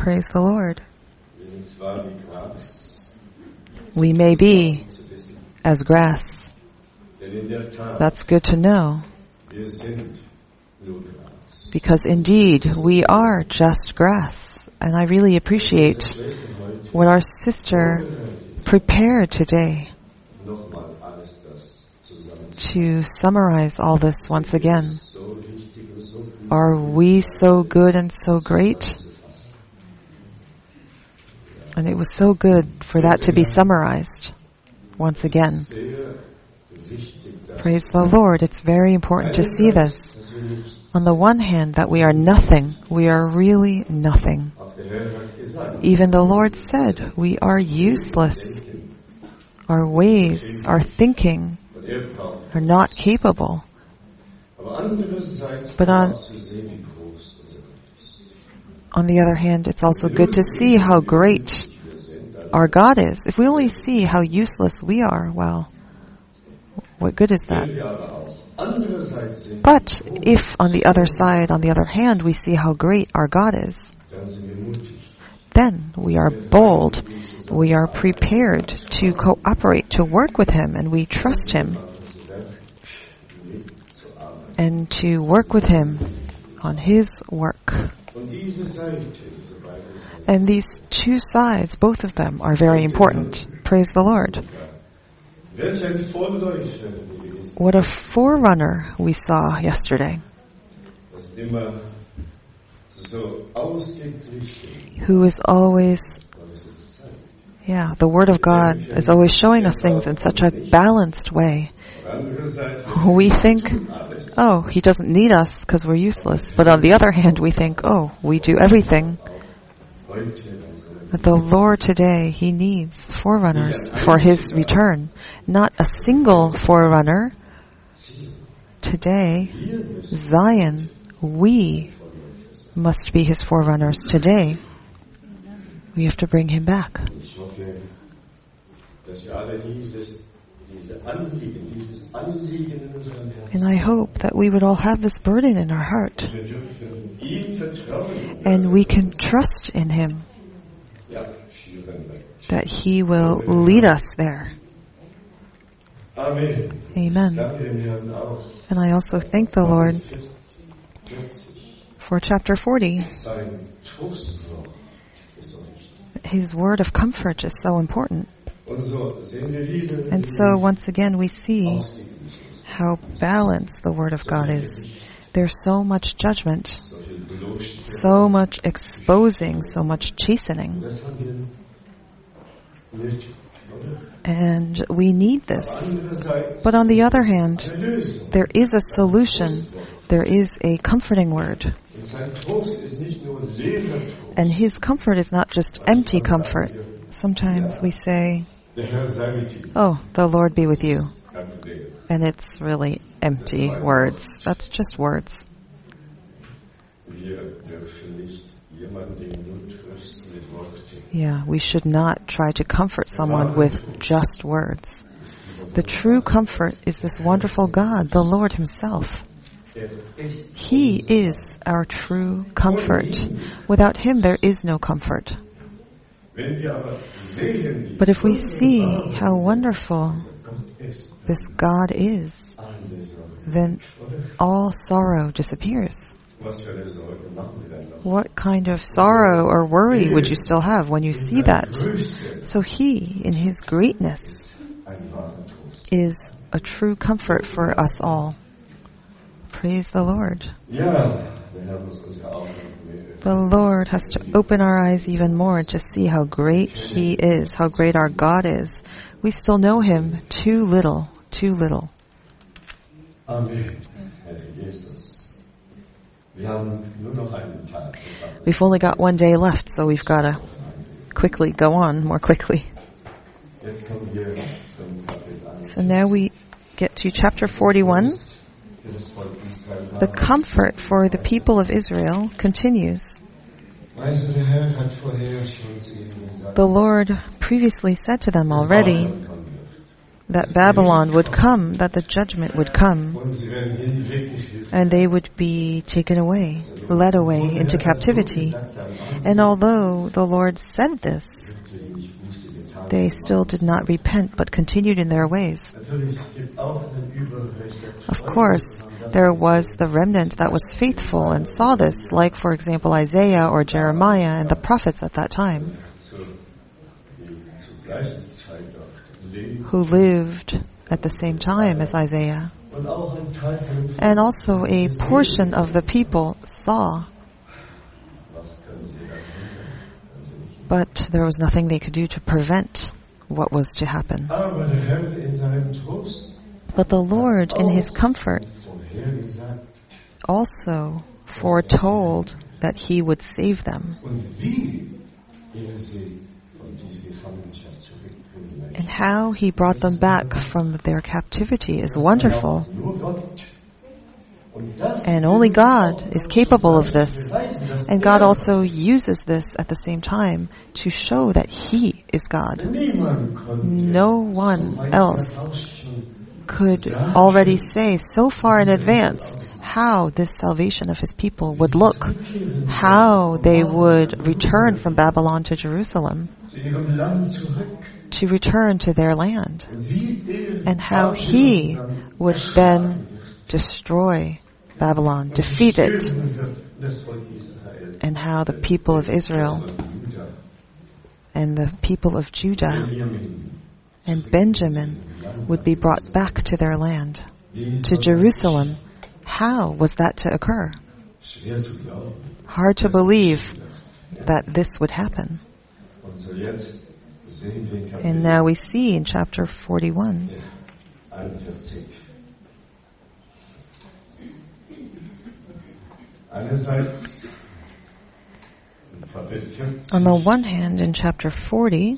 Praise the Lord. We may be as grass. That's good to know. Because indeed, we are just grass. And I really appreciate what our sister prepared today to summarize all this once again. Are we so good and so great? And it was so good for that to be summarized once again. Praise the Lord. It's very important to see this. On the one hand, that we are nothing. We are really nothing. Even the Lord said we are useless. Our ways, our thinking are not capable. But on the other hand, it's also good to see how great our God is. If we only see how useless we are, well, what good is that? But if on the other side, on the other hand, we see how great our God is, then we are bold. We are prepared to cooperate, to work with Him, and we trust Him. And to work with Him on His work. And these two sides, both of them, are very important. Praise the Lord. What a forerunner we saw yesterday. Who is always, the Word of God is always showing us things in such a balanced way. We think, He doesn't need us because we're useless. But on the other hand, we think, we do everything. But the Lord today, He needs forerunners for His return. Not a single forerunner. Today, Zion, we must be His forerunners today. We have to bring Him back. And I hope that we would all have this burden in our heart. And we can trust in Him. That He will lead us there. Amen. And I also thank the Lord for chapter 40. His word of comfort is so important. And so once again we see how balanced the Word of God is. There's so much judgment, so much exposing, so much chastening. And we need this. But on the other hand, there is a solution. There is a comforting word. And His comfort is not just empty comfort. Sometimes we say, the Lord be with you. And it's really empty words. That's just words. We should not try to comfort someone with just words. The true comfort is this wonderful God, the Lord Himself. He is our true comfort. Without Him, there is no comfort. But if we see how wonderful this God is, then all sorrow disappears. What kind of sorrow or worry would you still have when you see that? So He, in His greatness, is a true comfort for us all. Praise the Lord. The Lord has to open our eyes even more to see how great He is, how great our God is. We still know Him too little, too little. We've only got one day left, so we've got to quickly go on, more quickly. So now we get to chapter 41. The comfort for the people of Israel continues. The Lord previously said to them already that Babylon would come, that the judgment would come, and they would be taken away, led away into captivity. And although the Lord said this, they still did not repent but continued in their ways. Of course, there was the remnant that was faithful and saw this, like, for example, Isaiah or Jeremiah and the prophets at that time, who lived at the same time as Isaiah. And also a portion of the people saw, but there was nothing they could do to prevent what was to happen. But the Lord, in His comfort, also foretold that He would save them. And how He brought them back from their captivity is wonderful. And only God is capable of this. And God also uses this at the same time to show that He is God. No one else could already say so far in advance how this salvation of His people would look, how they would return from Babylon to Jerusalem, to return to their land, and how He would then destroy Babylon, defeat it, and how the people of Israel and the people of Judah and Benjamin would be brought back to their land, to Jerusalem. How was that to occur? Hard to believe that this would happen. And now we see in chapter 41. On the one hand, in chapter 40,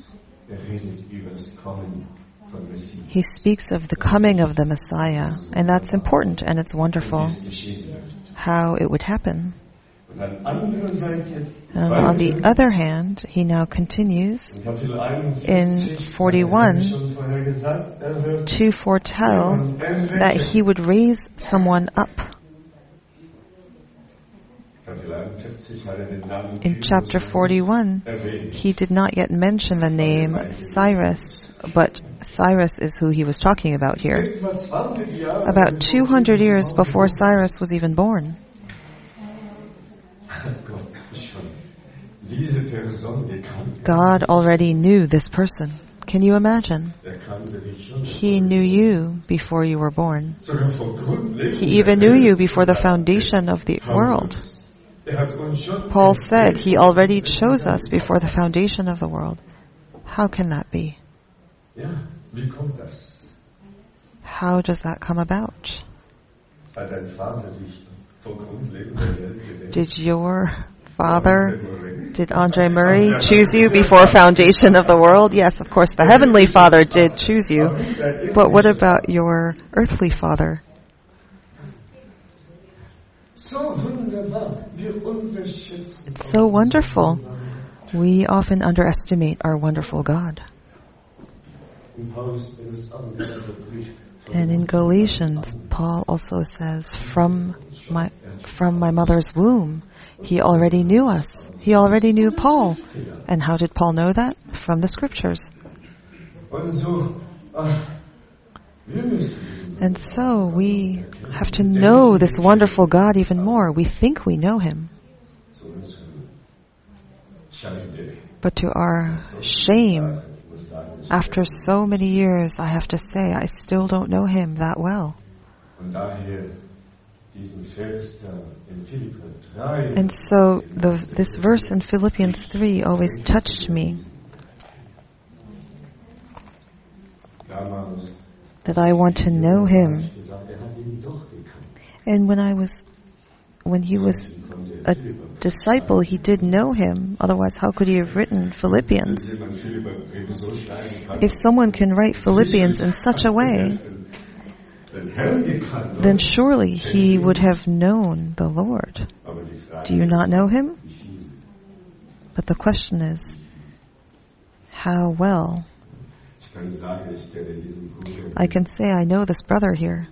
he speaks of the coming of the Messiah, and that's important and it's wonderful how it would happen. And on the other hand, he now continues in 41 to foretell that he would raise someone up. In chapter 41, he did not yet mention the name Cyrus, but Cyrus is who he was talking about here. About 200 years before Cyrus was even born. God already knew this person. Can you imagine? He knew you before you were born. He even knew you before the foundation of the world. Paul said He already chose us before the foundation of the world. How can that be? How does that come about? Did your father, did Andre Murray choose you before foundation of the world? Yes, of course, the Heavenly Father did choose you. But what about your earthly father? It's so wonderful. We often underestimate our wonderful God. And in Galatians, Paul also says, from my mother's womb, He already knew us. He already knew Paul. And how did Paul know that? From the scriptures. And so we have to know this wonderful God even more. We think we know Him. But to our shame, after so many years, I have to say, I still don't know Him that well. And so this verse in Philippians 3 always touched me. That I want to know Him. And when he was a disciple, he did know Him. Otherwise, how could he have written Philippians? If someone can write Philippians in such a way, then surely he would have known the Lord. Do you not know Him? But the question is, how well? I can say I know this brother here.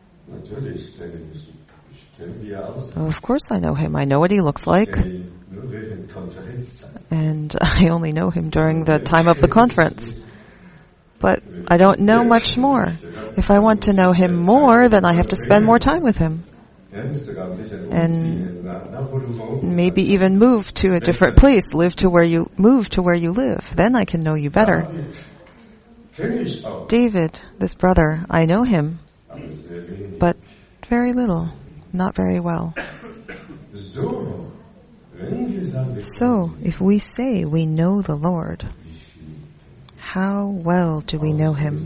Oh, of course I know him. I know what he looks like. and I only know him during the time of the conference. But I don't know much more. If I want to know him more, then I have to spend more time with him. And maybe even move to a different place, move to where you live. Then I can know you better. David, this brother, I know him, but very little, not very well. So, if we say we know the Lord, how well do we know him?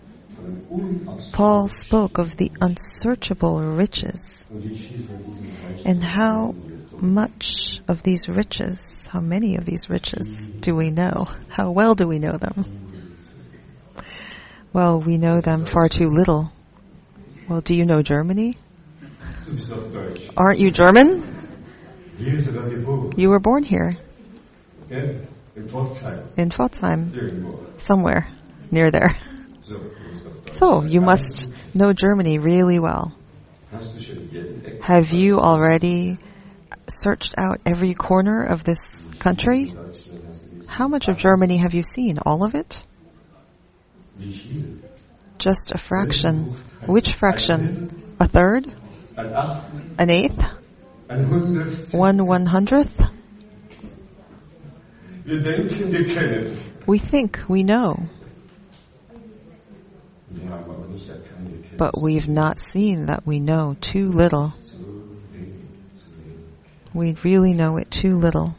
Paul spoke of the unsearchable riches, and how much of these riches, how many of these riches do we know? How well do we know them? Well, we know them far too little. Well, do you know Germany? Aren't you German? You were born here. In Pforzheim. Somewhere near there. So, you must know Germany really well. Have you already searched out every corner of this country? How much of Germany have you seen? All of it? Just a fraction. Which fraction? A third? An eighth? 1/100th? We think we know. But we've not seen that we know too little. We really know it too little.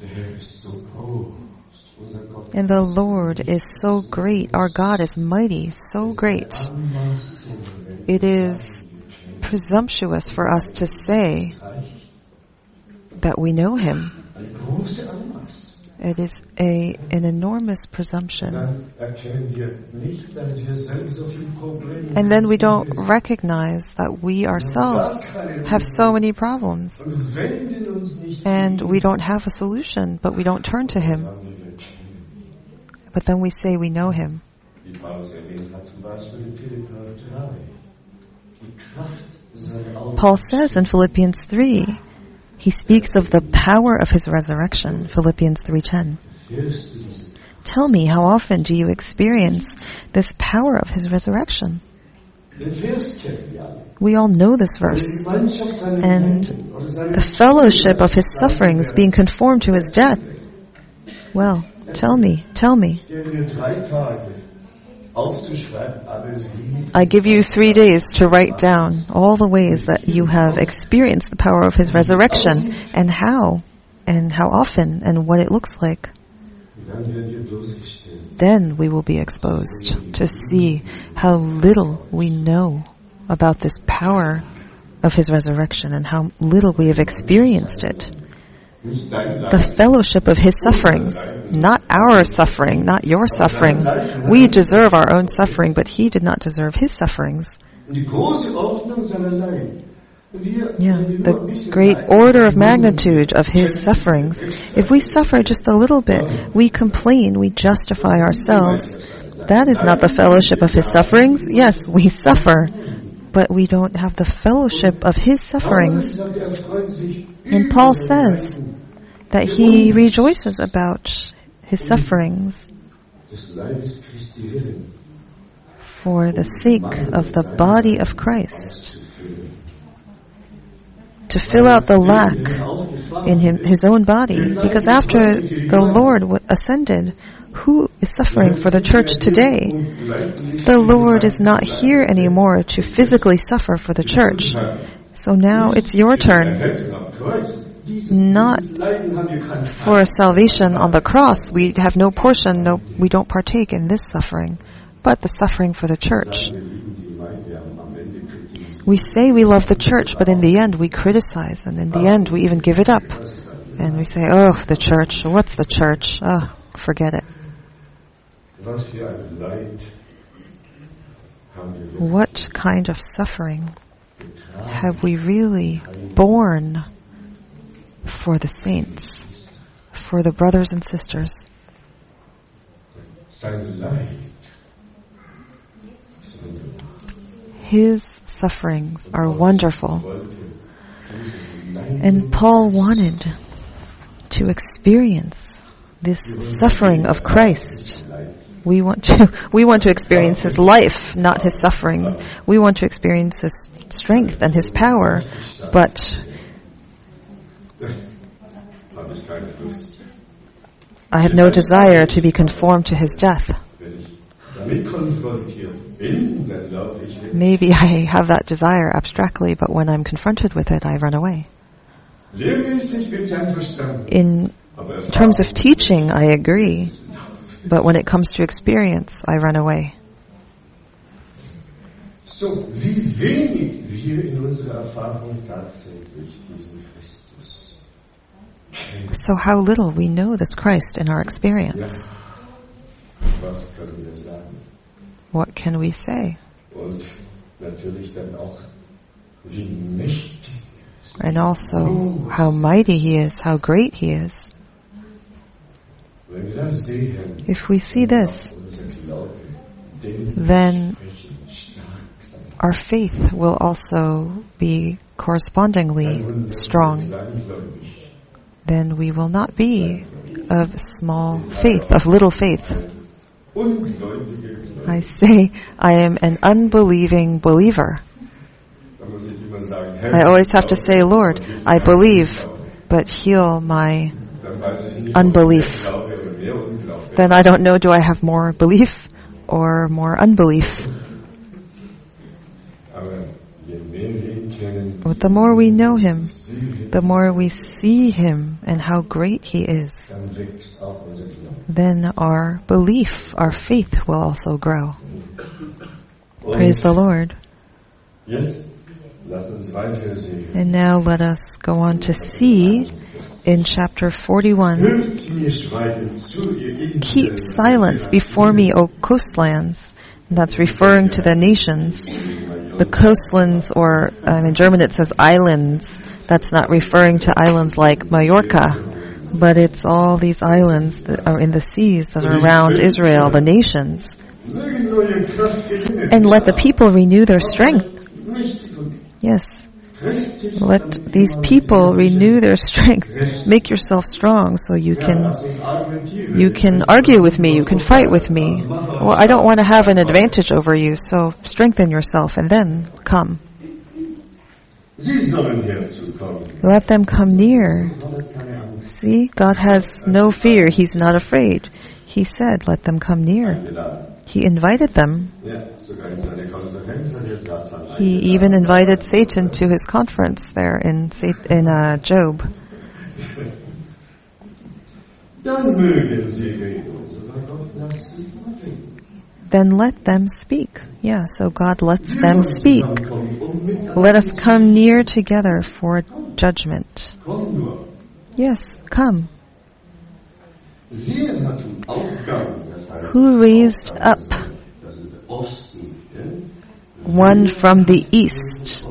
And the Lord is so great. Our God is mighty, so great. It is presumptuous for us to say that we know him. It is an enormous presumption. And then we don't recognize that we ourselves have so many problems. And we don't have a solution, but we don't turn to him. But then we say we know him. Paul says in Philippians 3, he speaks of the power of his resurrection, Philippians 3:10. Tell me, how often do you experience this power of his resurrection? We all know this verse. And the fellowship of his sufferings, being conformed to his death. Well, tell me. I give you 3 days to write down all the ways that you have experienced the power of his resurrection, and how often, and what it looks like. Then we will be exposed to see how little we know about this power of his resurrection and how little we have experienced it. The fellowship of his sufferings, not our suffering, not your suffering. We deserve our own suffering, but he did not deserve his sufferings. The great order of magnitude of his sufferings. If we suffer just a little bit, we complain, we justify ourselves. That is not the fellowship of his sufferings. Yes, we suffer, but we don't have the fellowship of his sufferings. And Paul says that he rejoices about his sufferings for the sake of the body of Christ, to fill out the lack in his own body. Because after the Lord ascended, who is suffering for the church today? The Lord is not here anymore to physically suffer for the church. So now it's your turn. Not for salvation on the cross. We have no portion, we don't partake in this suffering, but the suffering for the church. We say we love the church, but in the end we criticize, and in the end we even give it up. And we say, oh, the church, what's the church? Oh, forget it. What kind of suffering have we really borne for the saints, for the brothers and sisters? His sufferings are wonderful. And Paul wanted to experience this suffering of Christ. We want to experience His life, not His suffering. We want to experience His strength and His power, but I have no desire to be conformed to His death. Maybe I have that desire abstractly, but when I'm confronted with it, I run away. In terms of teaching, I agree, but when it comes to experience, I run away. So, wie wenig wir in unserer Erfahrung tatsächlich diesen Christus kennen. So how little we know this Christ in our experience. Ja. Was können wir sagen? What can we say? Und natürlich dann auch, wie mächtig. And also how mighty He is, how great He is. Wenn wir das sehen, If we see this, unser Glaube, den then our faith will also be correspondingly strong. Then we will not be of small faith, of little faith. I say, I am an unbelieving believer. I always have to say, Lord, I believe, but heal my unbelief. Then I don't know, do I have more belief or more unbelief? But the more we know Him, the more we see Him and how great He is, then our belief, our faith will also grow. Praise the Lord. And now let us go on to see in chapter 41, keep silence before me, O coastlands. And that's referring to the nations. The coastlands, or in German it says islands. That's not referring to islands like Mallorca, but it's all these islands that are in the seas that are around Israel, the nations. And let the people renew their strength. Yes. Let these people renew their strength. Make yourself strong so you can argue with me, you can fight with me. Well, I don't want to have an advantage over you, so strengthen yourself and then come. Let them come near. See, God has no fear. He's not afraid. He said, let them come near. He invited them. He even invited Satan to his conference there in Job. Then let them speak. Yeah, so God lets them speak. Let us come near together for judgment. Yes, come. Who raised up one from the east?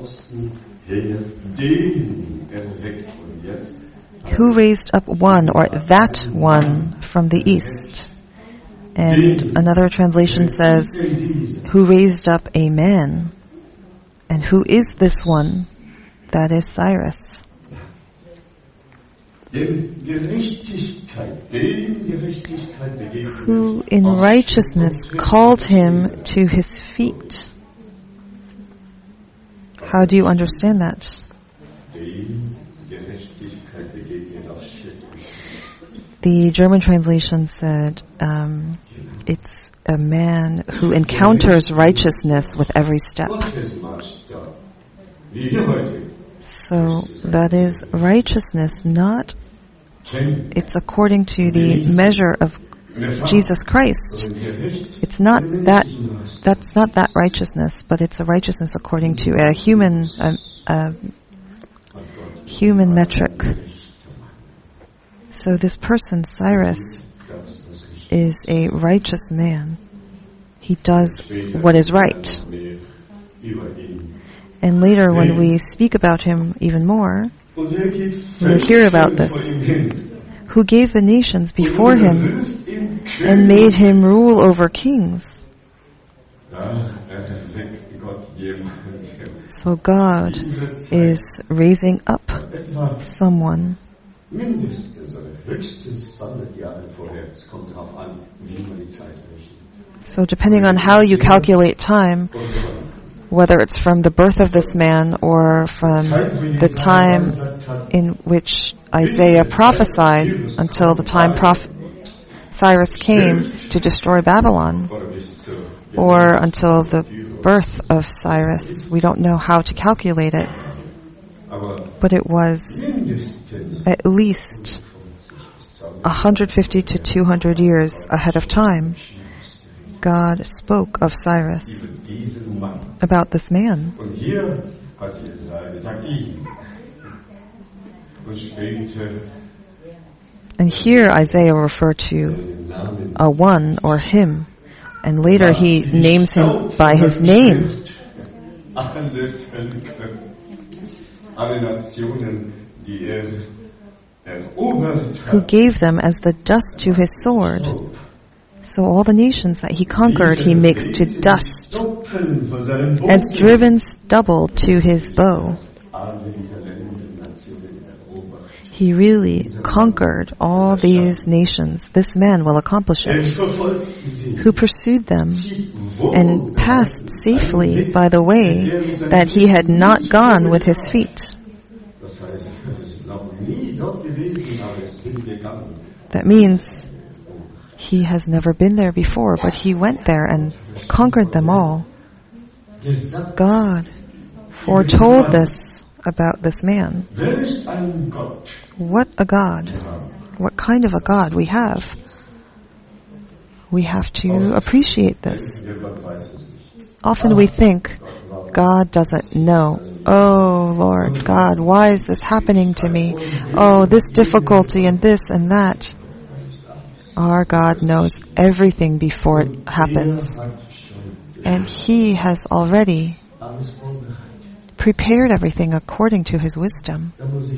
Who raised up one, or that one, from the east? And another translation says, who raised up a man? And who is this one? That is Cyrus. Who in righteousness called him to his feet. How do you understand that? The German translation said, it's a man who encounters righteousness with every step. So that is righteousness, it's according to the measure of Jesus Christ. It's not that's not that righteousness, but it's a righteousness according to a human metric. So this person, Cyrus, is a righteous man. He does what is right. And later when we speak about him even more, we'll hear about this. Who gave the nations before him and made him rule over kings. So God is raising up someone Höchstens 200 Jahre vorher. Es kommt darauf an, wie man die Zeit rechnet. So depending on how you calculate time, whether it's from the birth of this man or from the time in which Isaiah prophesied until the time Cyrus came to destroy Babylon, or until the birth of Cyrus. We don't know how to calculate it, but it was at least 150 to 200 years ahead of time. God spoke of Cyrus about this man. And here Isaiah referred to a one or him, and later he names him by his name. Who gave them as the dust to his sword. So all the nations that he conquered, he makes to dust, as driven stubble to his bow. He really conquered all these nations. This man will accomplish it. Who pursued them and passed safely by the way that he had not gone with his feet. That means he has never been there before, but he went there and conquered them all. God foretold this about this man. What a God. What kind of a God we have. We have to appreciate this. Often we think, God doesn't know. Oh, Lord God, why is this happening to me? Oh, this difficulty and this and that. Our God knows everything before it happens. And He has already prepared everything according to His wisdom.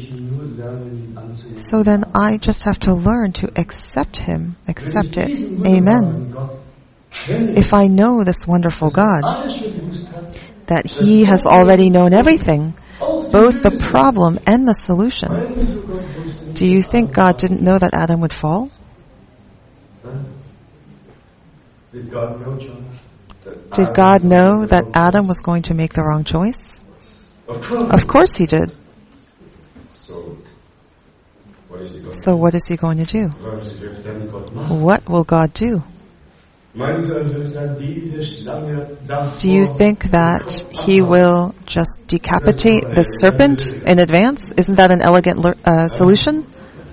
So then I just have to learn to accept Him, accept it. Amen. If I know this wonderful God, that He has already known everything, both the problem and the solution. Do you think God didn't know that Adam would fall? Did God know that Adam was going to make the wrong choice? Of course He did. So what is He going to do? What will God do? Do you think that He will just decapitate the serpent in advance? Isn't that an elegant solution?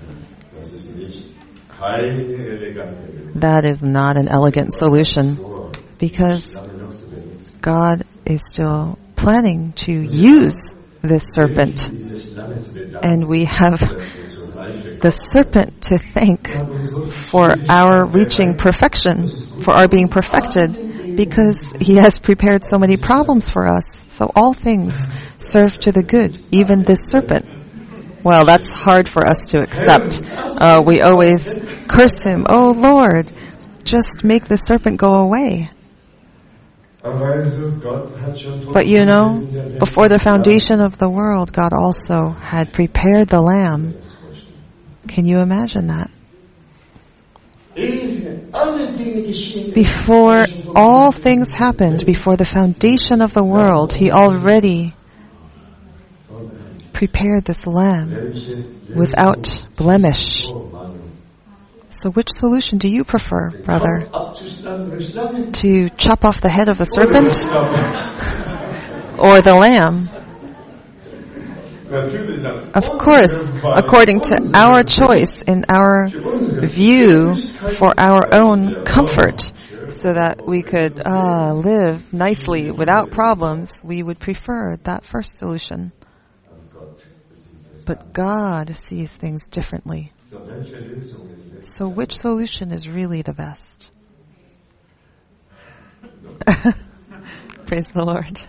That is not an elegant solution, because God is still planning to use this serpent. And we have the serpent to thank for our reaching perfection, for our being perfected, because he has prepared so many problems for us. So all things serve to the good, even this serpent. Well, that's hard for us to accept. We always curse him. Oh Lord, just make the serpent go away. But you know, before the foundation of the world, God also had prepared the Lamb. Can you imagine that? Before all things happened, before the foundation of the world, He already prepared this Lamb without blemish. So which solution do you prefer, brother? To chop off the head of the serpent? Or the Lamb? Of course, according to our choice and our view for our own comfort, so that we could live nicely without problems, we would prefer that first solution. But God sees things differently. So which solution is really the best? Praise the Lord.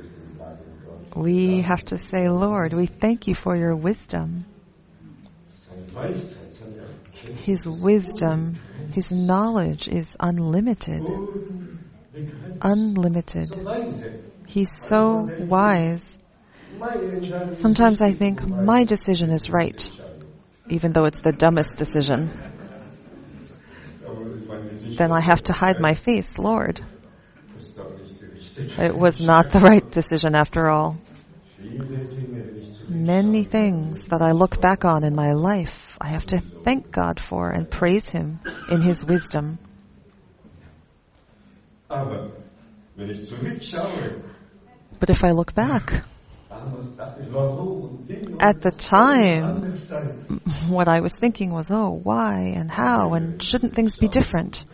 We have to say, Lord, we thank you for your wisdom. His wisdom, His knowledge is unlimited. Unlimited. He's so wise. Sometimes I think my decision is right. even though it's the dumbest decision. Then I have to hide my face, Lord. It was not the right decision after all. Many things that I look back on in my life, I have to thank God for and praise Him in His wisdom. Aber wenn ich zurückschaue, But if I look back, at the time, what I was thinking was, oh, why and how, and shouldn't things be different?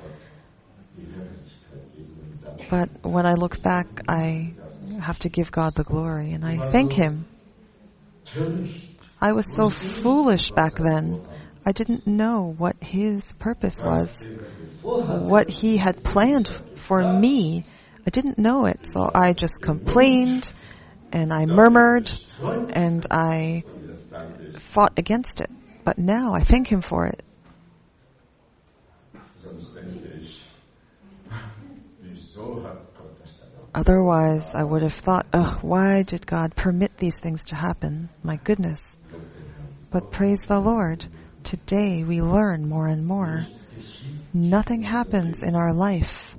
But when I look back, I have to give God the glory, and I thank Him. I was so foolish back then. I didn't know what His purpose was, what He had planned for me. I didn't know it, so I just complained, and I murmured, and I fought against it. But now I thank Him for it. Otherwise, I would have thought, oh, why did God permit these things to happen? My goodness. But praise the Lord, today we learn more and more. Nothing happens in our life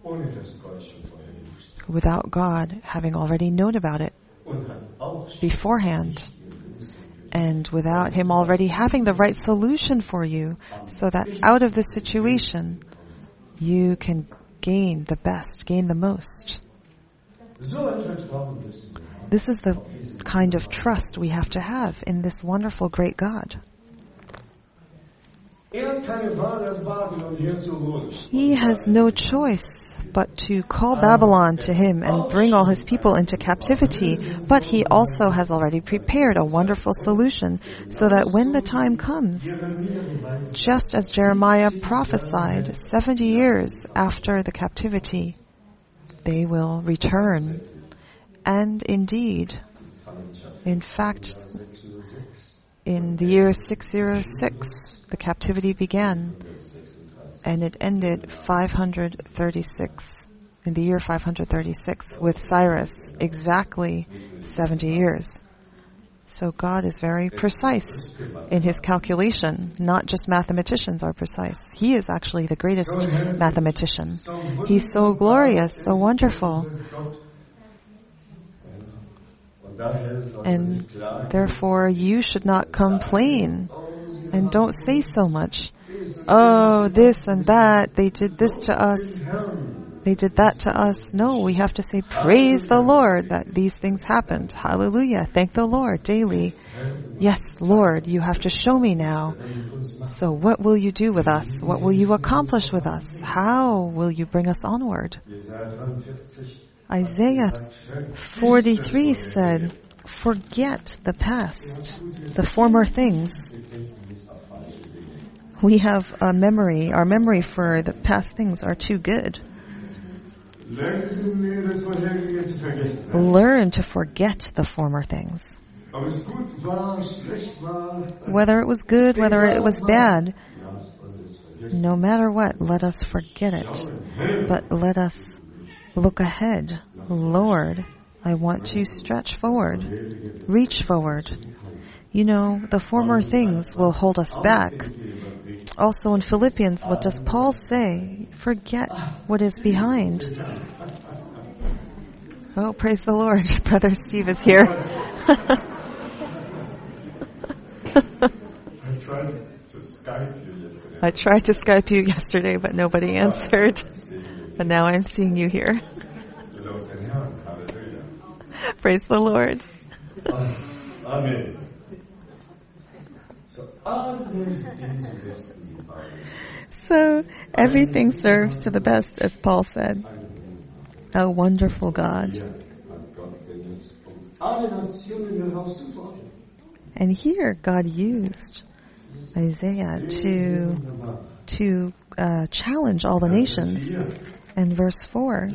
without God having already known about it beforehand, and without Him already having the right solution for you, so that out of this situation you can gain the best, gain the most. This is the kind of trust we have to have in this wonderful, great God. He has no choice but to call Babylon to Him and bring all His people into captivity, but He also has already prepared a wonderful solution so that when the time comes, just as Jeremiah prophesied 70 years after the captivity, they will return. And indeed, in fact, in the year 606, the captivity began, and it ended 536, in the year 536, with Cyrus, exactly 70 years. So God is very precise in His calculation. Not just mathematicians are precise. He is actually the greatest mathematician. He's so glorious, so wonderful. And therefore you should not complain and don't say so much. Oh, this and that, they did this to us, they did that to us. No, we have to say, praise the Lord that these things happened. Hallelujah. Thank the Lord daily. Yes, Lord, you have to show me now. So what will you do with us? What will you accomplish with us? How will you bring us onward? Isaiah 43 said, forget the past, the former things. We have a memory, our memory for the past things are too good. Learn to forget the former things. Whether it was good, whether it was bad, no matter what, let us forget it. But let us look ahead. Lord, I want to stretch forward, reach forward. You know, the former things will hold us back. Also in Philippians, what does Paul say? Forget what is behind. Oh, praise the Lord. Brother Steve is here. I tried to Skype you yesterday, but nobody answered. But now I'm seeing you here. Praise the Lord. Amen. So everything serves to the best, as Paul said. A wonderful God. And here God used Isaiah to challenge all the nations. And verse 4.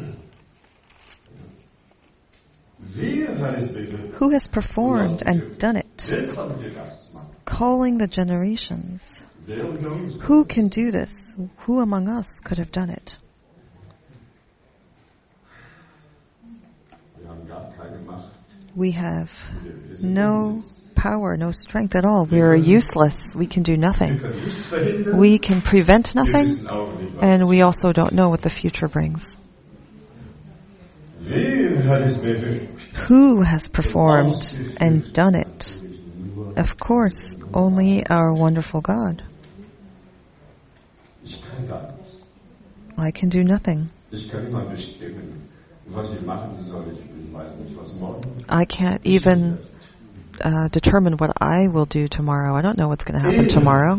Who has performed and done it? Calling the generations. Who can do this? Who among us could have done it? We have no power, no strength at all. We are useless. We can do nothing. We can prevent nothing, and we also don't know what the future brings. Who has performed and done it? Of course, only our wonderful God. I can do nothing. I can't even determine what I will do tomorrow. I don't know what's going to happen tomorrow.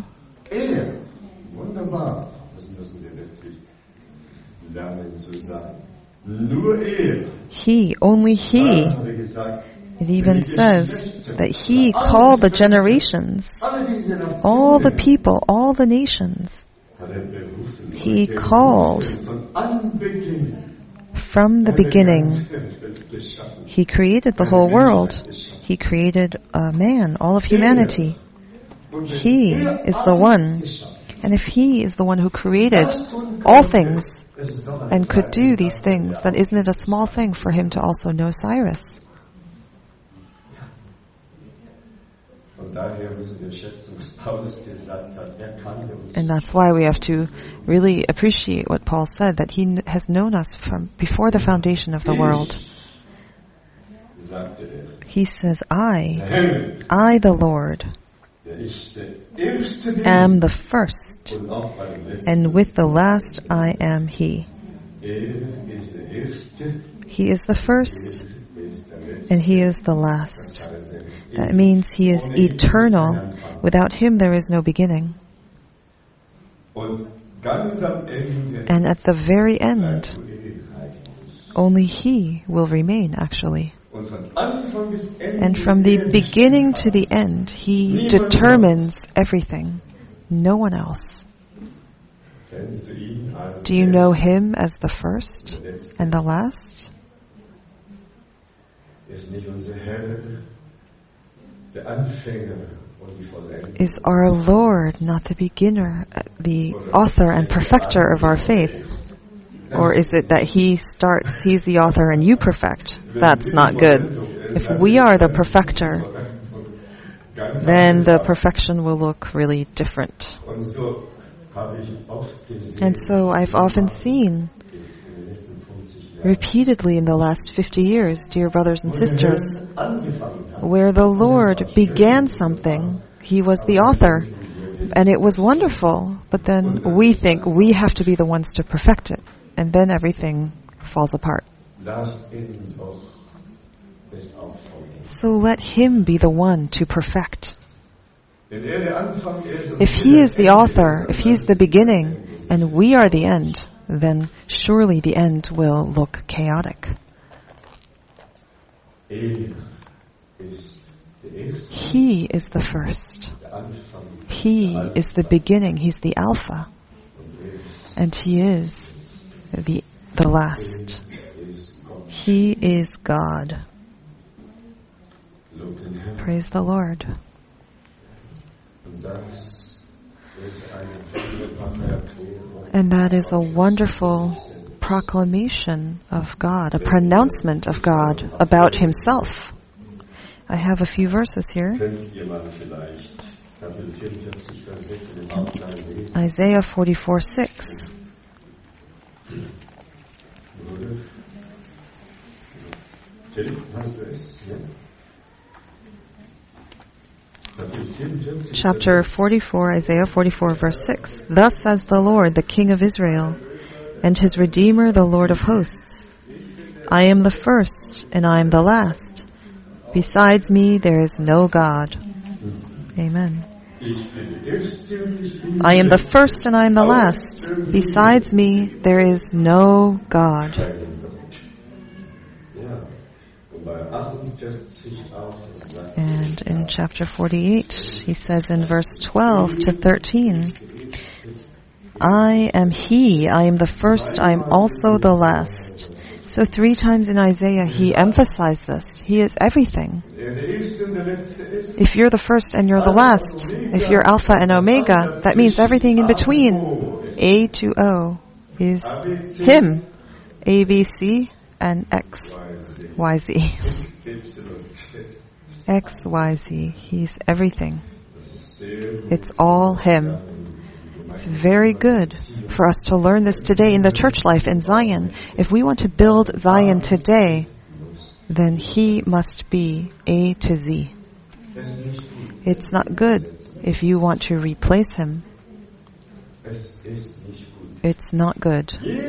He, only He. It even says that He called the generations, all the people, all the nations. He called from the beginning. He created the whole world. He created man, all of humanity. He is the one. And if He is the one who created all things and could do these things, then isn't it a small thing for Him to also know Cyrus? And that's why we have to really appreciate what Paul said, that He has known us from before the foundation of the world. He says, I, the Lord, am the first, and with the last I am He. He is the first, and He is the last. That means He is eternal. Without Him there is no beginning. And at the very end, only He will remain, actually. And from the beginning to the end, He determines everything. No one else. Do you know Him as the first and the last? Is our Lord not the beginner, the author and perfecter of our faith? Or is it that He starts, He's the author and you perfect? That's not good. If we are the perfecter, then the perfection will look really different. And so I've often seen, repeatedly in the last 50 years, dear brothers and sisters, where the Lord began something, He was the author, and it was wonderful, but then we think we have to be the ones to perfect it, and then everything falls apart. So let Him be the one to perfect. If He is the author, if He's the beginning, and we are the end, then surely the end will look chaotic. He is the first. He is the beginning. He's the Alpha. And He is the last. He is God. Praise the Lord. And that is a wonderful proclamation of God, a pronouncement of God about Himself. I have a few verses here. Isaiah 44:6. Chapter 44, Isaiah 44, verse 6. Thus says the Lord, the King of Israel, and His Redeemer, the Lord of hosts. I am the first, and I am the last. Besides me, there is no God. Amen. I am the first, and I am the last. Besides me, there is no God. And in chapter 48, he says in verse 12 to 13, I am He, I am the first, I am also the last. So 3 times in Isaiah he emphasized this. He is everything. If you're the first and you're the last, if you're Alpha and Omega, that means everything in between, A to O, is Him. A, B, C, and X, Y, Z. X, Y, Z. He's everything. It's all Him. It's very good for us to learn this today in the church life in Zion. If we want to build Zion today, then He must be A to Z. It's not good if you want to replace Him. It's not good.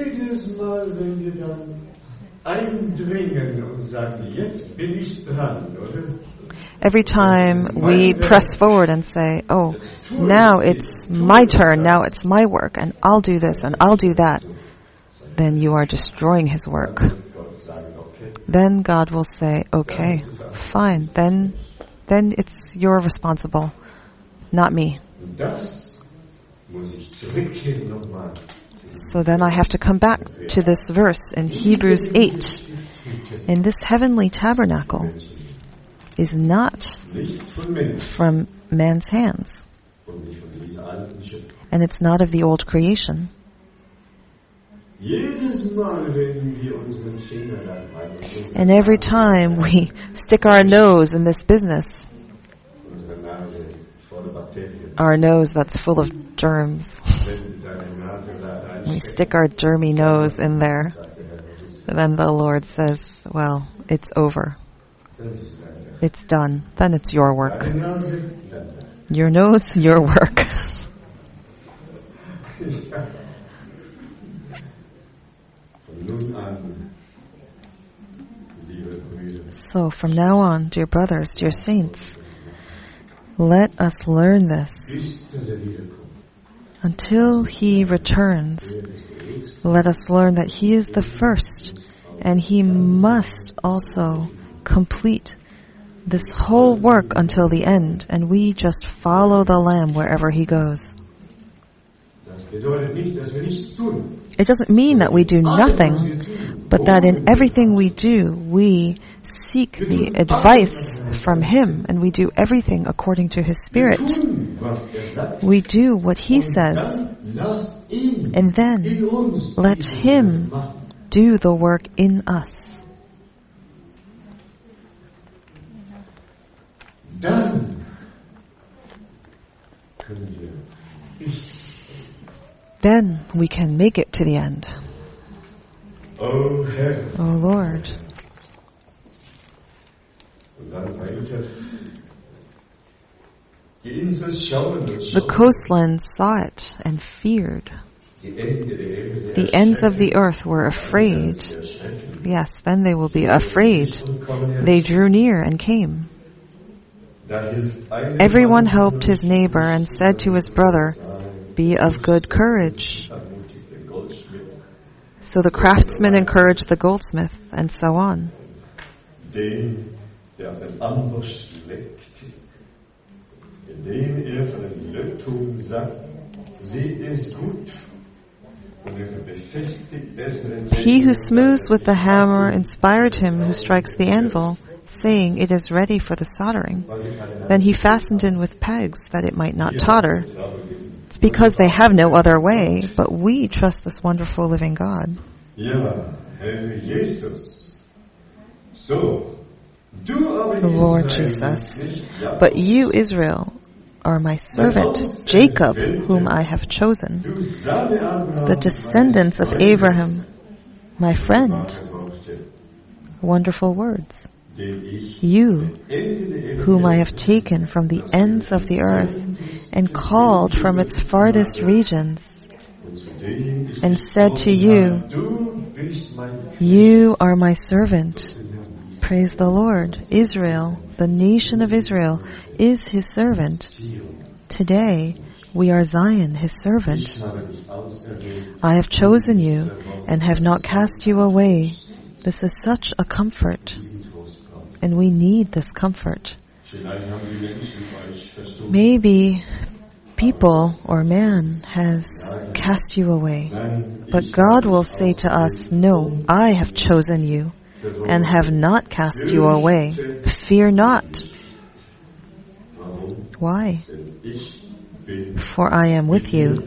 Every time we press forward and say, oh, now it's my turn, now it's my work, and I'll do this and I'll do that, then you are destroying His work. Then God will say, okay, fine, then it's you're responsible, not me. So then I have to come back to this verse in Hebrews 8. And this heavenly tabernacle is not from man's hands. And it's not of the old creation. And every time we stick our nose in this business, our nose that's full of germs, we stick our germy nose in there, and then the Lord says, well, it's over. It's done. Then it's your work. Your nose, your work. So from now on, dear brothers, dear saints, let us learn this. Until He returns, let us learn that He is the first, and He must also complete this whole work until the end, and we just follow the Lamb wherever He goes. It doesn't mean that we do nothing, but that in everything we do, we seek the advice from Him, and we do everything according to His Spirit. We do what He says, and then let Him do the work in us. Then we can make it to the end. Oh Lord. The coastlands saw it and feared. The ends of the earth were afraid. Yes, then they will be afraid. They drew near and came. Everyone helped his neighbor and said to his brother, "Be of good courage." So the craftsman encouraged the goldsmith, and so on. He who smooths with the hammer inspired him who strikes the anvil, saying, "It is ready for the soldering." Then he fastened it with pegs that it might not totter. It's because they have no other way, but we trust this wonderful living God. The Lord Jesus. But you, Israel, are my servant, Jacob, whom I have chosen, the descendants of Abraham, my friend. Wonderful words. You, whom I have taken from the ends of the earth and called from its farthest regions, and said to you, "You are my servant." Praise the Lord. Israel, the nation of Israel, is His servant. Today, we are Zion, His servant. I have chosen you and have not cast you away. This is such a comfort. And we need this comfort. Maybe people or man has cast you away. But God will say to us, "No, I have chosen you and have not cast you away. Fear not." Why? For I am with you.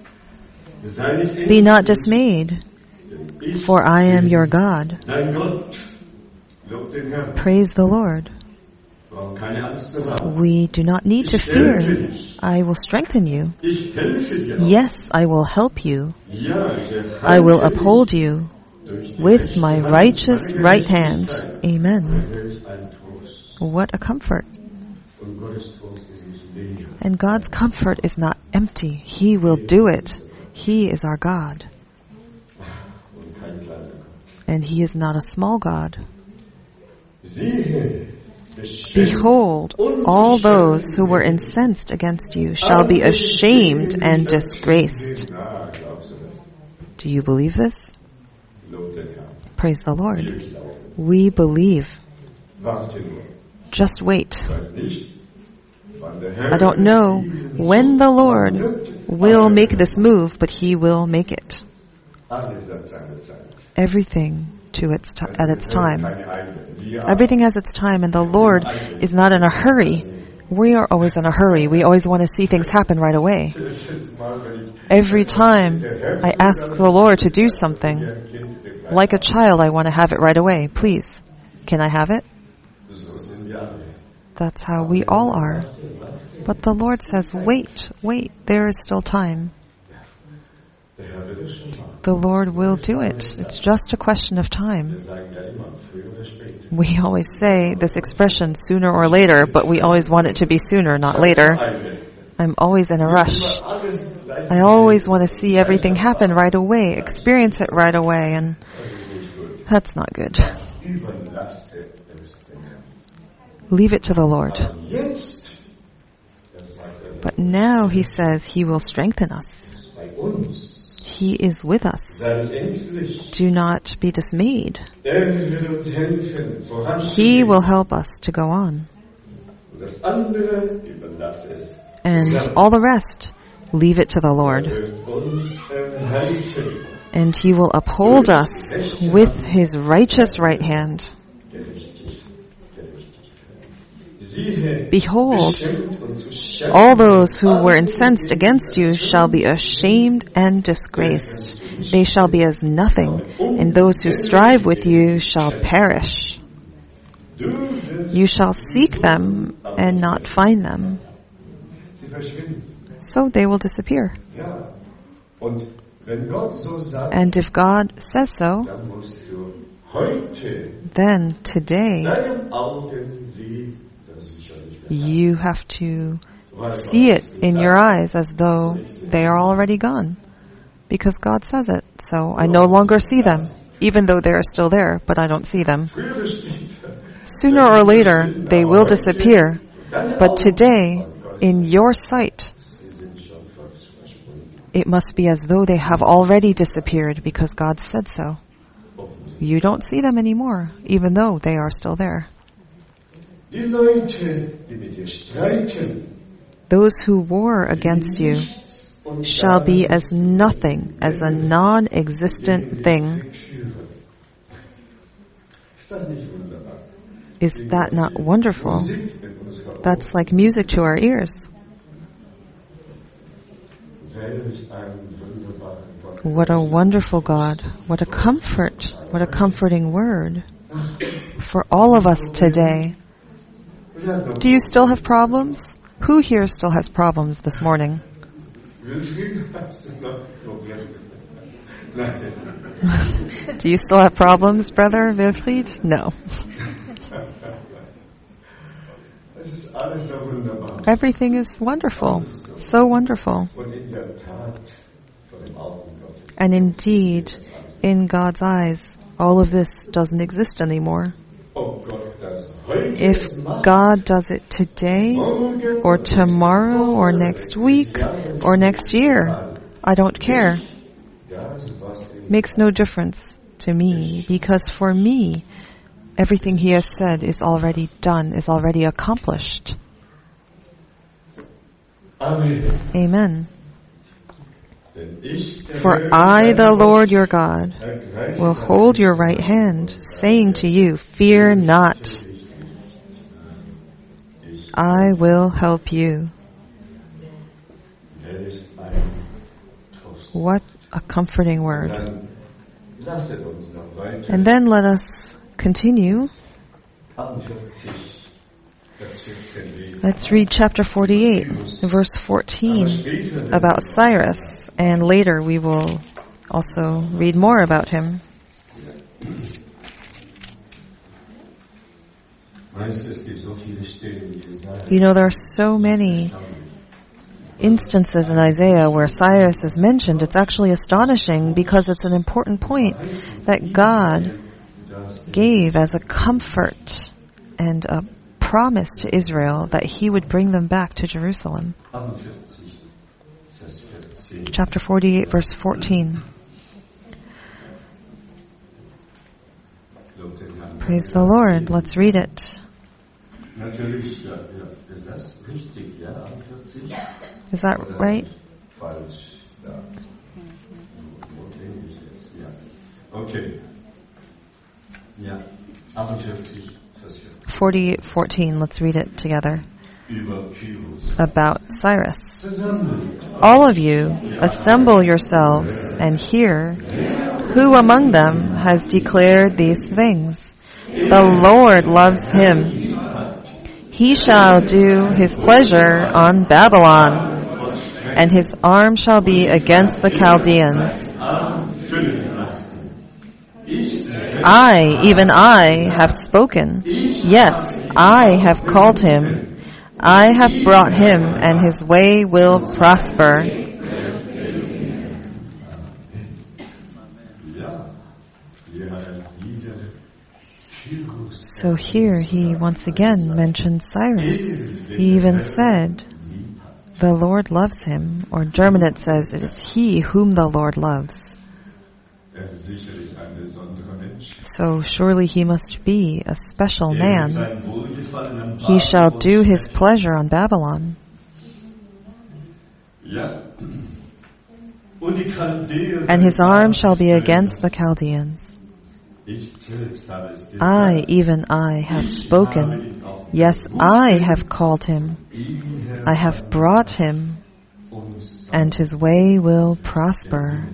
Be not dismayed, for I am your God. Praise the Lord. brauchen keine Angst zu haben. We do not need to Ich helfe fear. dich. I will strengthen you. Ich helfe dir. Yes, I will help you. Ja, ich I will erhalte dich uphold you durch die with rechte my Hand righteous meiner right hand. Gerechtigkeit. Amen. Welch ein Trost. What a comfort. Und Gottes Trost ist nicht leer. And God's comfort is not empty. He will do it. He is our God. Und kein kleiner Gott. And He is not a small God. Siehe, Behold, all those who were incensed against you shall be ashamed and disgraced. Na, glaubst du das? Do you believe this? Lob den Herrn. Praise the Lord. Wir glauben. We believe. Warte nur. Just wait. Ich weiß nicht, wann der Herr I don't know when the Lord will make this move, but He will make it. Alles hat seine Zeit. Everything at its time. Keine eigene. Wir Everything has its time, and the Lord is not in a hurry. We are always in a hurry. We always want to see things happen right away. Every time I ask the Lord to do something, like a child, I want to have it right away. Please, can I have it? So sind wir alle. That's how we all are. But the Lord says, wait, there is still time. Der Herr wird es schon machen. The Lord will do it. It's just a question of time. Wir sagen ja immer, früher oder später. We always say this expression, sooner or later, but we always want it to be sooner, not later. I'm always in a rush. Alles gleich. I always want to see everything happen right away, experience it right away, and Das ist nicht gut. that's not good. Überlasse es dem Herrn. Leave it to the Lord. Aber jetzt, das sagt er, But now He says He will strengthen us. ist bei uns. He is with us. Sei nicht ängstlich. Do not be dismayed. Wird uns helfen, voranzugehen. He will help us to go on. Und das andere, überlasse es. And all the rest, leave it to the Lord. Wird uns erhalten. And He will uphold us with His righteous right hand. Siehe, Behold, beschämt und zu Schaden. all those who were incensed against you shall be ashamed and disgraced. They shall be as nothing, and those who strive with you shall perish. Du wirst You shall seek them and not find them, sie verschwinden. so they will disappear. Ja. Und wenn Gott so sagt, And if God says so, dann musst du heute then today deinen Augen wie das sicherlich you have to see it in your eyes as though they are already gone. Because God says it. So I no longer see them, even though they are still there, but I don't see them. früher oder später. Sooner or later, they will disappear. But today, in your sight, Sie sind schon verschwunden. it must be as though they have already disappeared because God said so. You don't see them anymore, even though they are still there. Die Leute, die mit dir streiten, Those who war against you und shall be as nothing, as a non-existent thing. führen. Ist das nicht wunderbar? Is that not wonderful? Musik in unserer Ohren. That's like music to our ears. Welch ein wunderbarer Gott. What a wonderful God. What a comfort. What a comforting word for all of us today. Ja, noch Do you still have problems? Who here still has problems this morning? hast du noch Probleme? Nein. Do you still have problems, Brother Wilfried? No. Es ist alles so wunderbar. Everything is wonderful. So wonderful. Und in der Tat, vor dem Augen Gottes, And indeed, in God's eyes, all of this doesn't exist anymore. ob Gott das heute If macht, God does it today, morgen or tomorrow, or next week, or next year, I don't care. das, was in Makes no difference to me, because for me, everything He has said is already done, is already accomplished. Amen. Amen. Denn ich, der For Herr, I, the Lord your God, ergreife will hold your right hand, saying to you, fear not, I will help you. Welch ein Trost. What a comforting word. Dann lasset uns noch weiter. And then let us continue 48 Let's read chapter 48, verse 14, about Cyrus, and later we will also read more about him. You know, there are so many instances in Isaiah where Cyrus is mentioned. It's actually astonishing because it's an important point that God gave as a comfort and a promise to Israel that he would bring them back to Jerusalem. Chapter 48, verse 14. Praise the Lord. Let's read it. Is that right? Okay. 48:14. Let's read it together. About Cyrus. All of you, assemble yourselves and hear. Who among them has declared these things? The Lord loves him. He shall do his pleasure on Babylon, and his arm shall be against the Chaldeans. I, even I, have spoken. Yes, I have called him. I have brought him, and his way will prosper. So here he once again mentioned Cyrus. He even said, the Lord loves him, or in German it says, it is he whom the Lord loves. So surely he must be a special man. He shall do his pleasure on Babylon. And his arm shall be against the Chaldeans. I, even I, have spoken. Yes, I have called him. I have brought him, and his way will prosper.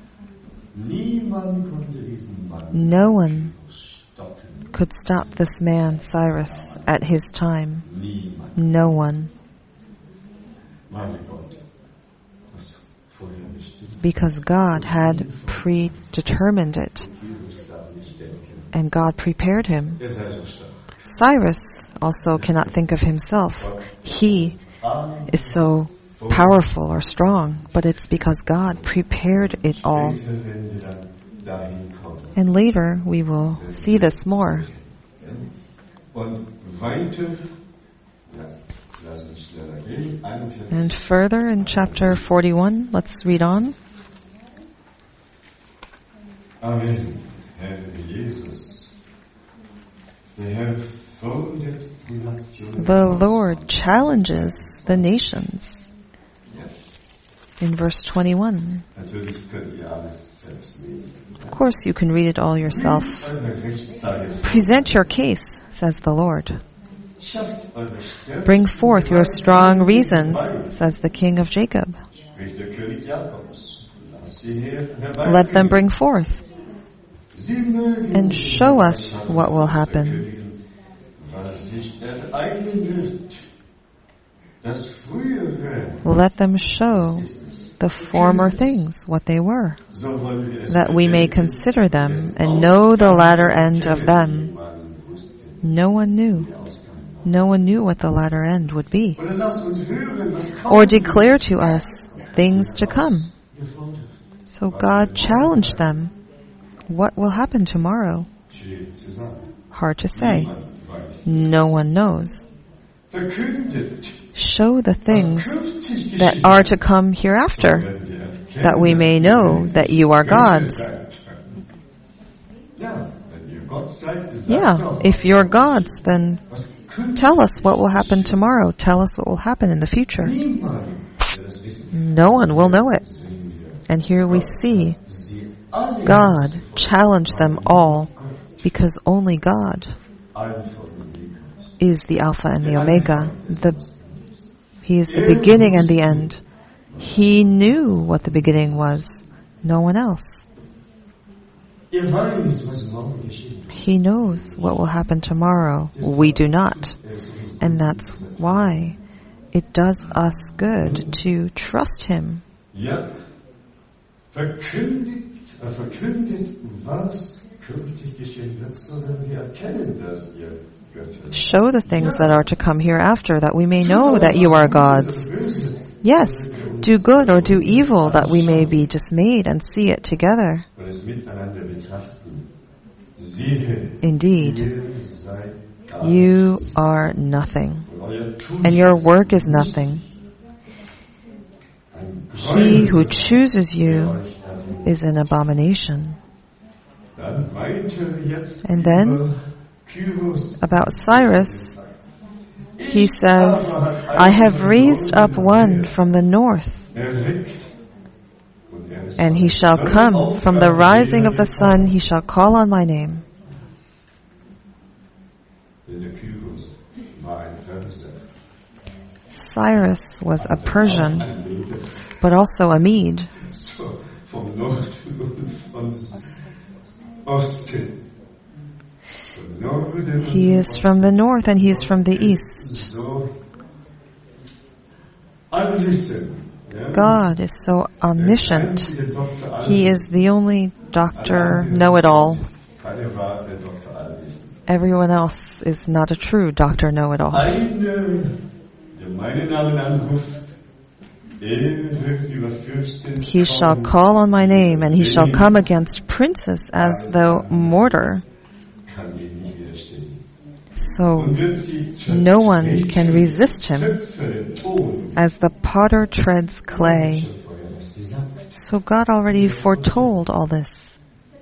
No one could stop this man, Cyrus, at his time. No one. Because God had predetermined it. And God prepared him. Cyrus also cannot think of himself. He is so powerful or strong, but it's because God prepared it all. And later we will see this more. And further in chapter 41, let's read on. Amen. The Lord challenges the nations. In verse 21. Of course, you can read it all yourself. Present your case, says the Lord. Bring forth your strong reasons, says the King of Jacob. Let them bring forth. And show us what will happen. Let them show the former things, what they were, that we may consider them and know the latter end of them. No one knew. No one knew what the latter end would be. Or declare to us things to come. So God challenged them. What will happen tomorrow? Hard to say. No one knows. Show the things that are to come hereafter, that we may know that you are gods. Yeah, if you're gods, then tell us what will happen tomorrow. Tell us what will happen in the future. No one will know it. And here we see God challenged them all because only God is the Alpha and the Omega. He is the beginning and the end. He knew what the beginning was. No one else. He knows what will happen tomorrow. We do not. And that's why it does us good to trust Him. Ja, verkündet, was künftig geschehen wird, so dass wir erkennen, dass ihr Götter. Show the things that are to come hereafter, that we may know that you are gods. Yes, do good or do evil, that we may be dismayed and see it together. Indeed, you are nothing, and your work is nothing. He who chooses you is an abomination. And then, about Cyrus, he says, I have raised up one from the north, and he shall come from the rising of the sun, he shall call on my name. Cyrus was a Persian, but also a Mede. He is from the north and he is from the east. God is so omniscient. He is the only Dr. Know-it-all. Everyone else is not a true Dr. Know-it-all. He shall call on my name, and he shall come against princes as though mortar. So no one can resist him, as the potter treads clay. So God already foretold all this.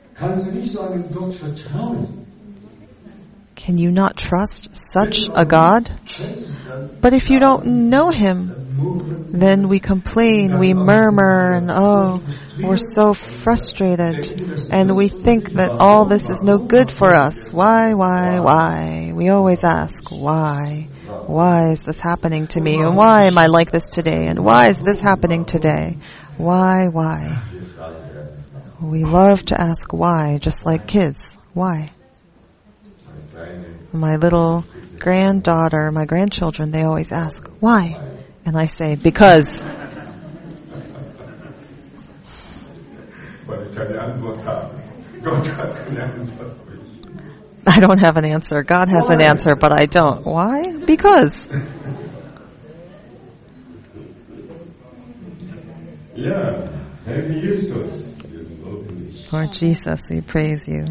Can you not trust such a God? But if you don't know Him, then we complain, we murmur, and we're so frustrated, and we think that all this is no good for us. Why? We always ask, why? Why is this happening to me? And why am I like this today? And why is this happening today? Why? We love to ask why, just like kids. Why? My little granddaughter, my grandchildren, they always ask, why? And I say, because. I don't have an answer. God has an answer, but I don't. Why? Because. Lord Jesus, we praise you.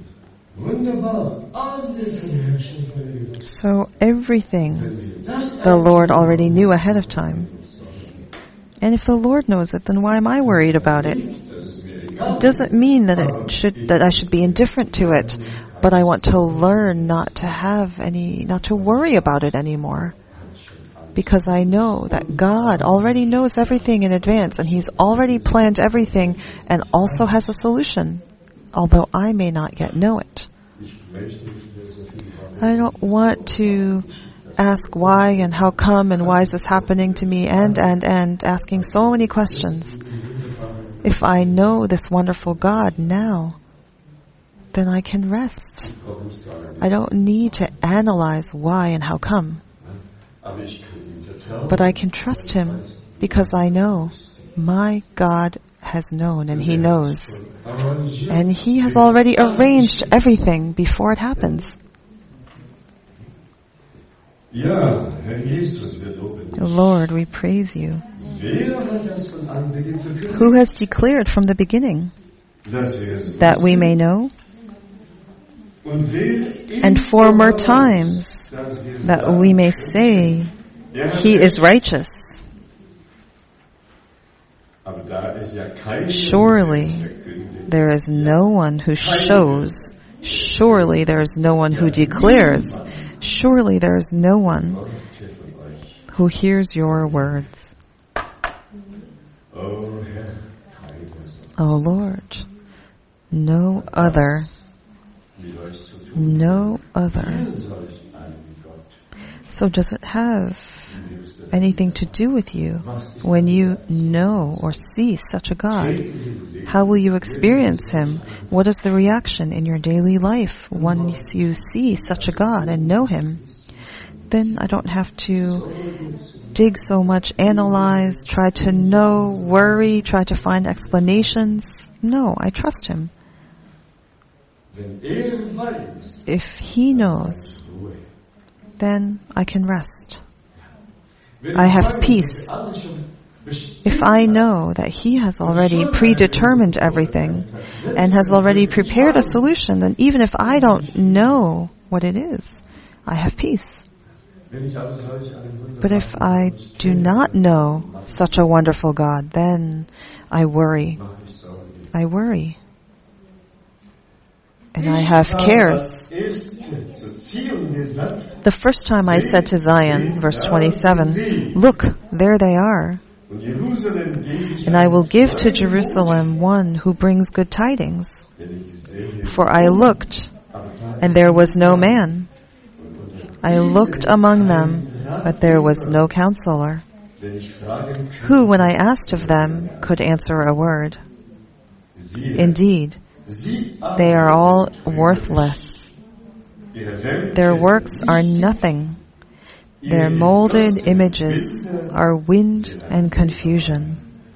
So everything the Lord already knew ahead of time. And if the Lord knows it, then why am I worried about it? It doesn't mean that I should be indifferent to it, but I want to learn not to worry about it anymore. Because I know that God already knows everything in advance, and He's already planned everything and also has a solution, although I may not yet know it. I don't want to ask why and how come and why is this happening to me and asking so many questions. If I know this wonderful God now, then I can rest. I don't need to analyze why and how come. But I can trust Him because I know my God has known and He knows. And He has already arranged everything before it happens. Lord, we praise you. Who has declared from the beginning that we may know? And former times that we may say, He is righteous. Surely there is no one who shows. Surely there is no one who declares. Surely there is no one who hears your words. O Lord, no other. No other. So does it have anything to do with you when you know or see such a God? How will you experience Him? What is the reaction in your daily life once you see such a God and know Him? then I don't have to dig so much, analyze, try to know, worry, try to find explanations. No, I trust Him. If He knows, then I can rest. I have peace. If I know that He has already predetermined everything and has already prepared a solution, then even if I don't know what it is, I have peace. But if I do not know such a wonderful God, then I worry. I worry. And I have cares. The first time I said to Zion, verse 27, "Look, there they are. And I will give to Jerusalem one who brings good tidings. For I looked, and there was no man. I looked among them, but there was no counselor, who, when I asked of them, could answer a word. Indeed, they are all worthless. Their works are nothing. Their molded images are wind and confusion."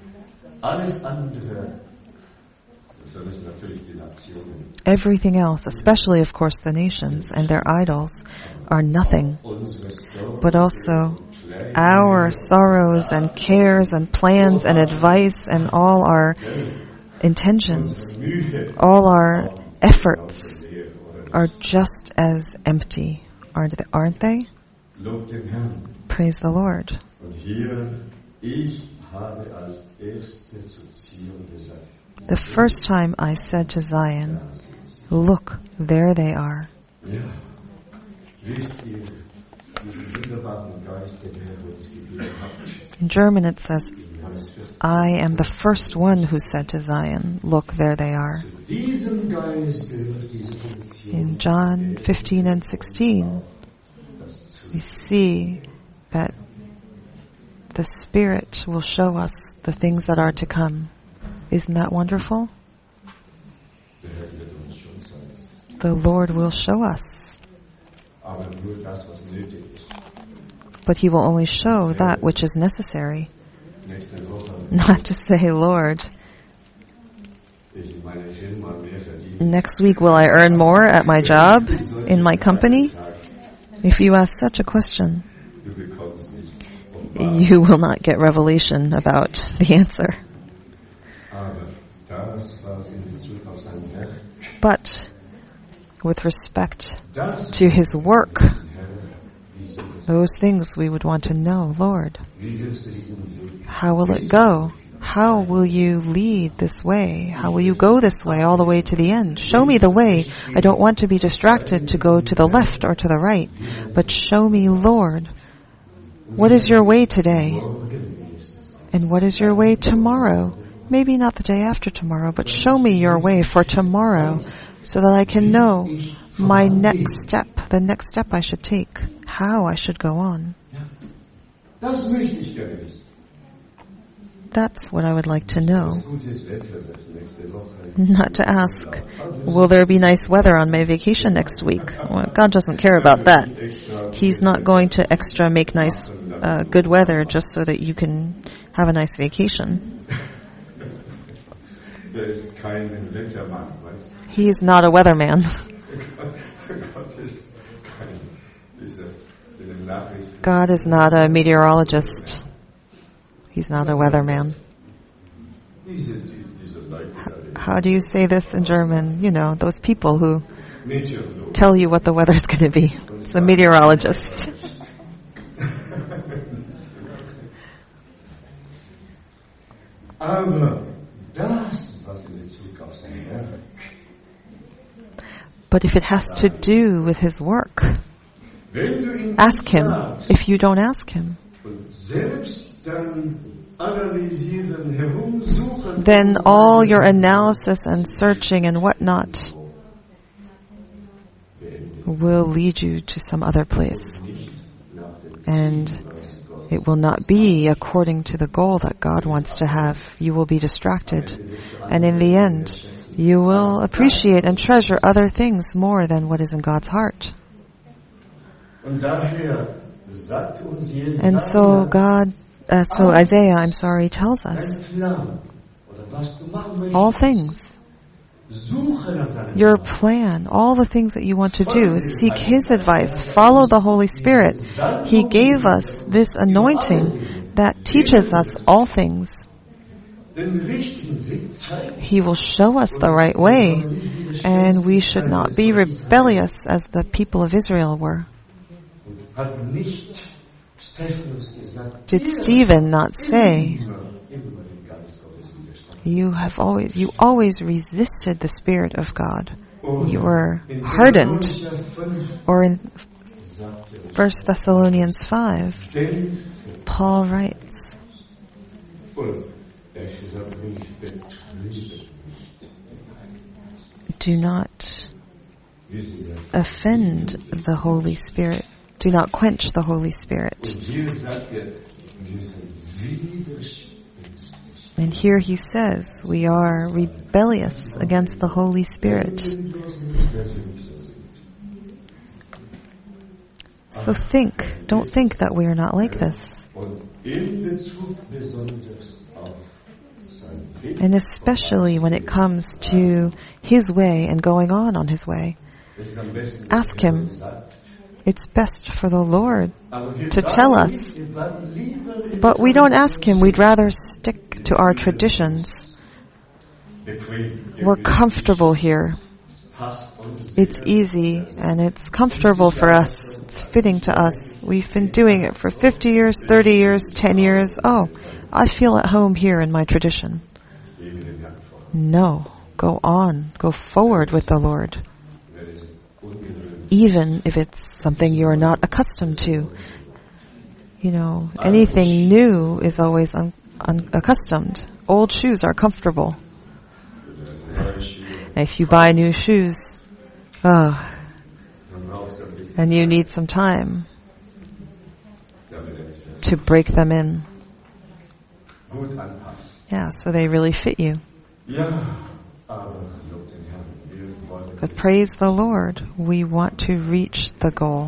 Everything else, especially of course the nations and their idols, are nothing. But also our sorrows and cares and plans and advice and all our intentions, all our efforts are just as empty, aren't they? Praise the Lord. The first time I said to Zion, "Look, there they are." In German it says, "I am the first one who said to Zion, look, there they are." In John 15 and 16, we see that the Spirit will show us the things that are to come. Isn't that wonderful? The Lord will show us. But He will only show that which is necessary. Not to say, "Lord, next week will I earn more at my job, in my company?" If you ask such a question, you will not get revelation about the answer. But with respect to His work, those things we would want to know, "Lord, how will it go? How will you lead this way? How will you go this way all the way to the end? Show me the way. I don't want to be distracted to go to the left or to the right, but show me, Lord, what is your way today? And what is your way tomorrow? Maybe not the day after tomorrow, but show me your way for tomorrow so that I can know my next step, the next step I should take, how I should go on." That's what I would like to know. Not to ask, will there be nice weather on my vacation next week? Well, God doesn't care about that. He's not going to extra make nice, good weather just so that you can have a nice vacation. He is not a weatherman. God is not a meteorologist. He's not a weatherman. How do you say this in German? You know, those people who tell you what the weather's going to be. It's a meteorologist. But if it has to do with His work, ask Him. If you don't ask Him, then all your analysis and searching and whatnot will lead you to some other place. And it will not be according to the goal that God wants to have. You will be distracted. And in the end, you will appreciate and treasure other things more than what is in God's heart. And so Isaiah, tells us all things. Your plan, all the things that you want to do, seek His advice, follow the Holy Spirit. He gave us this anointing that teaches us all things. He will show us the right way, and we should not be rebellious as the people of Israel were. Did Stephen not say, you always resisted the Spirit of God. You were hardened. Or in 1 Thessalonians 5, Paul writes, do not offend the Holy Spirit. Do not quench the Holy Spirit. And here he says we are rebellious against the Holy Spirit. So don't think that we are not like this. And especially when it comes to His way and going on His way. Ask Him. It's best for the Lord to tell us. But we don't ask Him. We'd rather stick to our traditions. We're comfortable here. It's easy and it's comfortable for us. It's fitting to us. We've been doing it for 50 years, 30 years, 10 years. Oh, I feel at home here in my tradition. No. Go on. Go forward with the Lord. Even if it's something you're not accustomed to. Anything new is always unaccustomed. Old shoes are comfortable. If you buy new shoes, and you need some time to break them in. Yeah, so they really fit you. But praise the Lord, we want to reach the goal.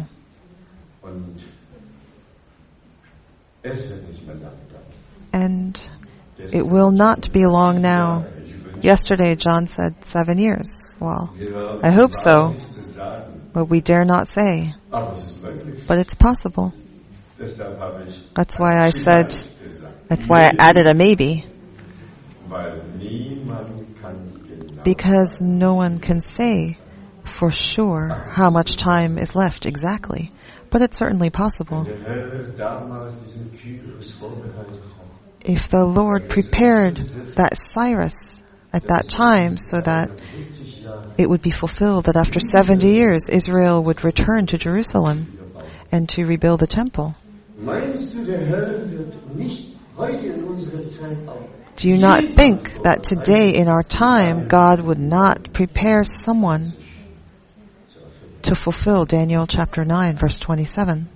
And it will not be long now. Yesterday, John said 7 years. Well, I hope so. But we dare not say. But it's possible. That's why I added a maybe. Because no one can say for sure how much time is left exactly. But it's certainly possible. If the Lord prepared that Cyrus at that time so that it would be fulfilled that after 70 years Israel would return to Jerusalem and to rebuild the temple. Do you not think that today in our time God would not prepare someone to fulfill Daniel chapter 9 verse 27?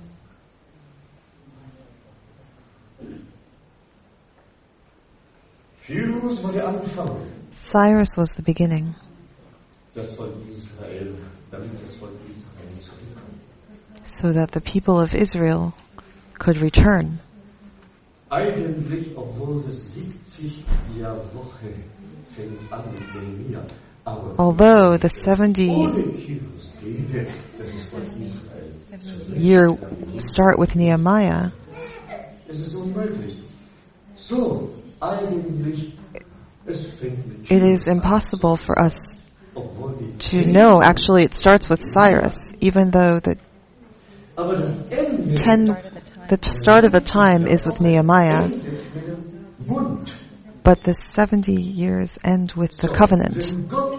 Cyrus was the beginning. So that the people of Israel could return. Although the 70-year start with Nehemiah, it is impossible for us to know. Actually, it starts with Cyrus, even though the start of the time is with Nehemiah, but the 70 years end with the covenant.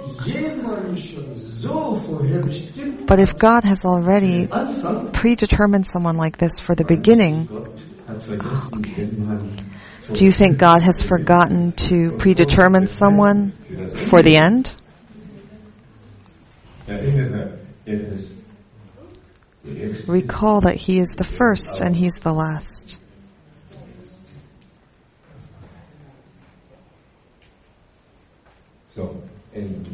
But if God has already predetermined someone like this for the beginning, do you think God has forgotten to predetermine someone for the end? Recall that He is the first and He's the last.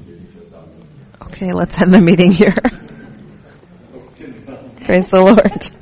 Okay, let's end the meeting here. Praise the Lord.